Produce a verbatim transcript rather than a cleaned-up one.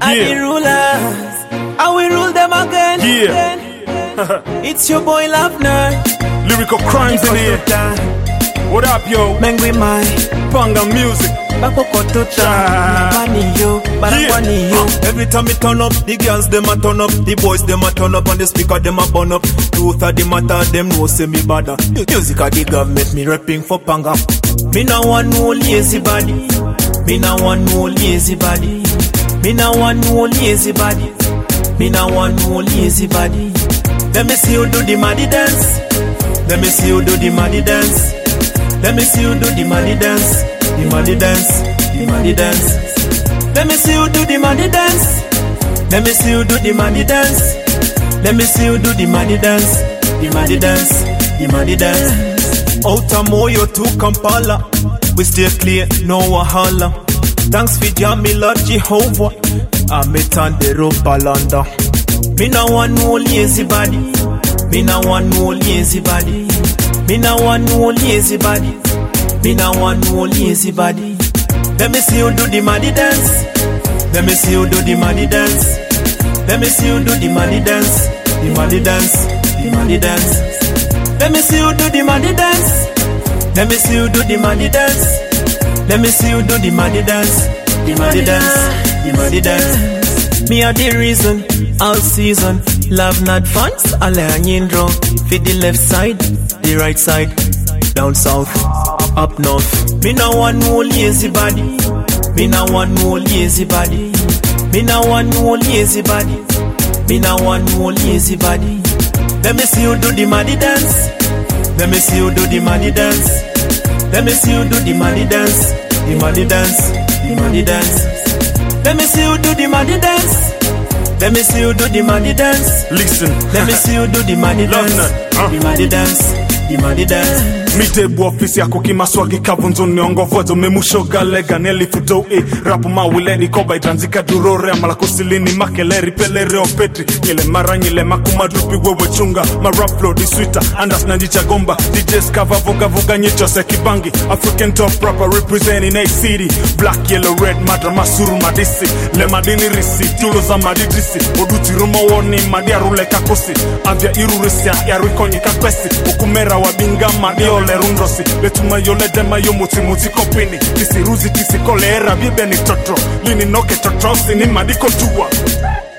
And the rulers, I will rule them again. Yeah. It's your boy Lavner. Lyrical crimes in here. What up, yo? Mengwi mai Panga music. Yeah. Every time me turn up, the girls them a turn up, the boys them a turn up, and the speaker them a burn up. Truth of the matter, them know say me bada. Music of the government, me rapping for Panga. Me no want no lazy body. Me no want no lazy body. Me no want no lazy body. Me no want no lazy body. Let me see you do the maddy dance. Let me see you do the maddy dance. Let me see you do the maddy dance. The maddy dance, the maddy dance. Let me see you do the maddy dance. Let me see you do the maddy dance. Let me see you do the maddy dance. The maddy dance, the maddy dance. Out of Moyo to Kampala, we stay clear, no wahala. Thanks for jam me Lord Jehovah. I met on the rope balanda. Me no want no lazy body. Me no want no lazy body. Me no want no lazy body. Me no want no lazy body. Let me see you do the maddy dance. Let me see you do the maddy dance. Let me see you do the maddy dance. The maddy dance, the maddy dance. Let me see you do the maddy dance. Let me see you do the maddy dance. Let me see you do the maddy dance. The maddy dance, the maddy dance. Me are the reason, all season. Love not fans, I learn in draw. Fit the left side, the right side. Down south, up north. Me no want no lazy body. Me no want no lazy body. Me no want no lazy body. Me no want no lazy body. Let me see you do the maddy dance. Let me see you do the maddy dance. Let me see you do the maddy dance. The maddy dance, the maddy dance. Let me see you do the maddy dance. Let me see you do the maddy dance. Listen. Let me see you do the maddy dance. Huh? The maddy dance. The maddy dance. Mitebu ofisi yako kimaswagi kavunzo niongovozo memushoga lega neli futo e rapu mawileni koba idranzika durore amala kusilini makeleri peleri opetri nyele mara nyele makuma drupi wewe chunga ma rap flow di sweeter andas na jicha gomba D Js kava voga voga nyicho se kibangi African top rapper representing a city black yellow red madra masuru madisi le madini risi tulo za madidisi oduti rumo woni madia rule kakosi avya iruresia ya rikonyi kakwesi ukumera wabinga madio le rundosi letuma yole dema yo muti muti kopini kisiruzi kisikole era bibe ni totro lini noke totrosi ni madiko tuwa.